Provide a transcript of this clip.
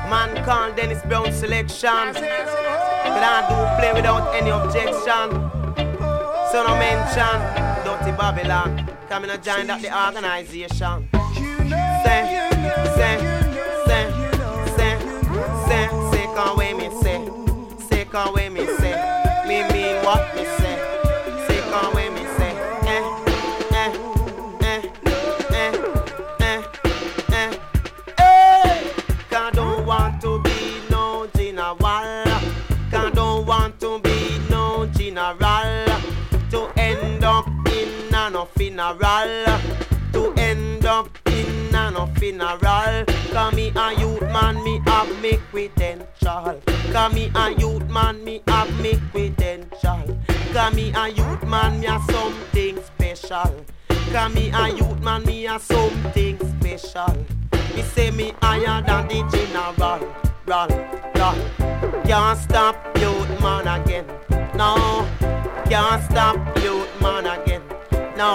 Man called Dennis Brown Selection. But I do play without any objection. So no mention Dirty Babylon. Coming to join up the organization. Say, can't wait me say. Say, can't wait me say. Me mean what me say. Say, can't wait me say. Cause don't want to be no general. Cause don't want to be no general. To end up in no funeral. To end up in no funeral. Cause me a youth man, me have me credential. Cause me a youth man, me have me credential. Cause me a youth man, me a something special. Cause me a youth man, me a something special. Me say me higher than the general. Can't stop youth man again. No, can't stop youth